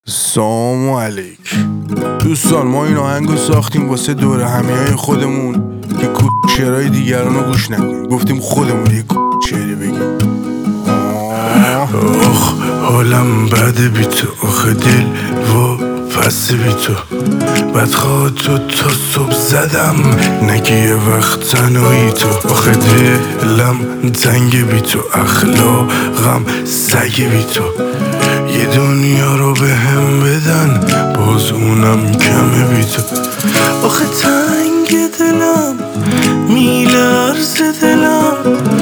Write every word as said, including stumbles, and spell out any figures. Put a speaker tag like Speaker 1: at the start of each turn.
Speaker 1: سلام علیک دوستان، ما این آهنگو ساختیم واسه دور همیای خودمون که کوت شعرهای دیگران رو گوش نکنیم. گفتیم خودمون یه کوت شعری بگیم. آخ حالم بده بی تو، آخه دل و پس بی تو بدخواه تو تا صبح زدم، نگی یه وقت تنهایی تو. آخه دلم تنگ بی تو، اخلاقم سگ بی تو. یه دنیا رو به هم بدن باز اونم کمه بی تو. آخه تنگ دلم میلرزه دلم